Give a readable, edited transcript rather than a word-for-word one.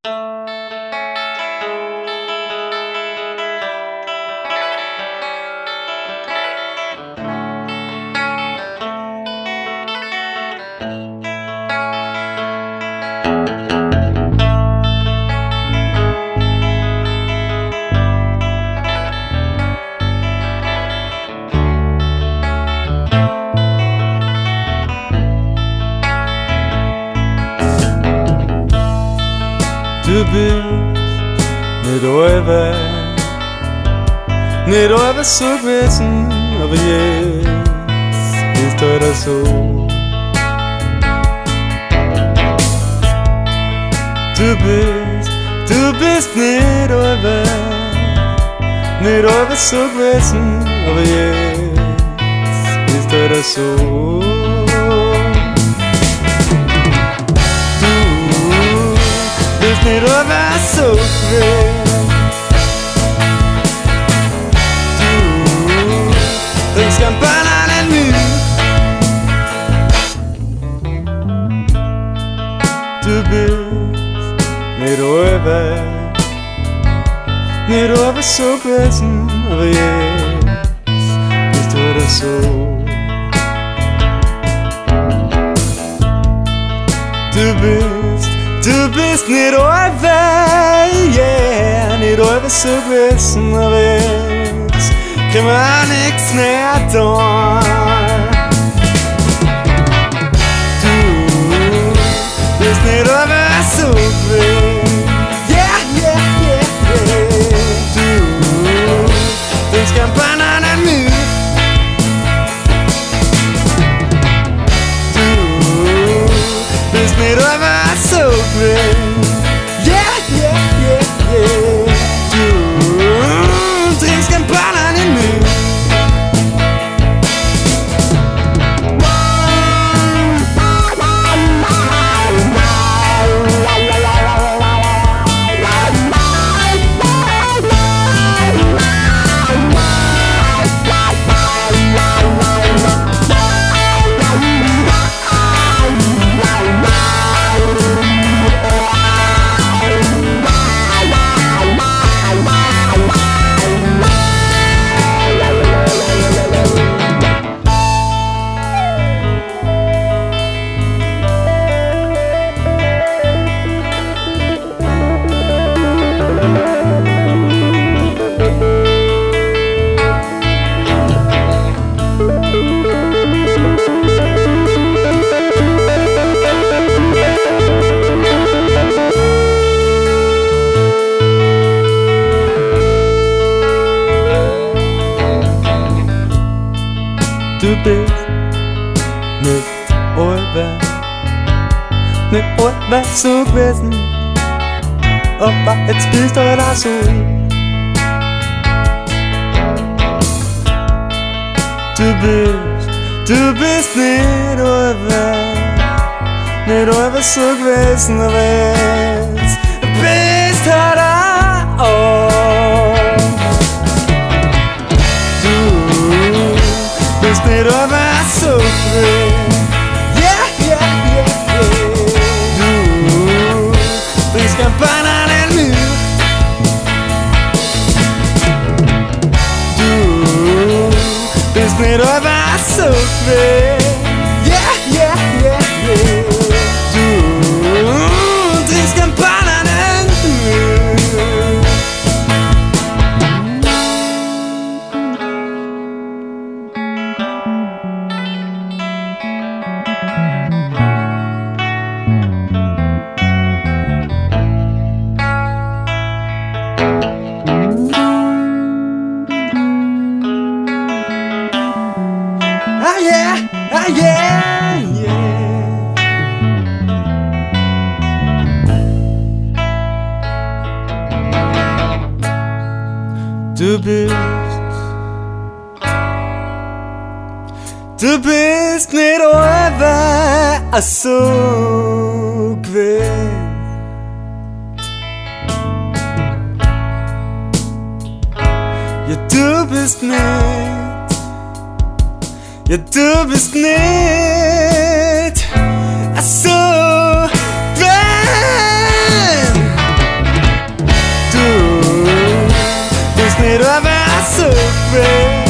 Du bist nicht allweil, nicht allweil so gewesen, aber jetzt ist halt so. Du bist nicht allweil so gewesen, aber jetzt ist halt so. Nicht allweil so gewesen. Du trinkst kein Bananenmilch. Du bist nicht allweil so gewesen, aber jetzt bist du halt so. Du bist nicht allweil, yeah, nicht allweil so gewesen, aber jetzt können wir auch nichts mehr tun. Du bist nicht allweil so gewesen, yeah, yeah, yeah, yeah. Du trinkst kein Bananenmilch. Du bist nicht allweil so gewesen. Yeah, yeah, yeah, yeah. Du trinkst kein Bananenmilch. Du bist nicht allweil so gewesen, aber jetzt bist du halt auch so. Du bist nicht allweil so gewesen, aber jetzt bist halt auch. Du bist nicht allweil so gewesen, yeah, yeah, yeah, yeah. Du trinkst kein Bananenmilch. Du bist nicht allweil so gewesen, yeah, yeah, yeah, yeah. Du trinkst kein Bananenmilch. Yeah, yeah. Du bist nicht allweil so gewesen. Ja, du bist nicht. Ja, du bist nicht so gewesen. vet.